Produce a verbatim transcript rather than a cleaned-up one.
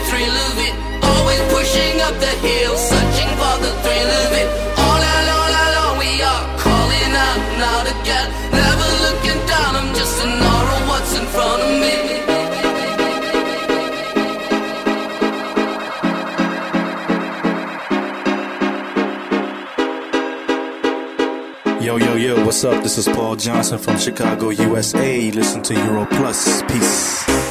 thrill of it. Always pushing up the hill, searching for the thrill of it. All alone, alone, we are calling out now to get. Never looking down, I'm just an aura of what's in front of me. Yo, yo, yo, what's up? This is Paul Johnson from Chicago, U S A. Listen to Euro Plus. Peace.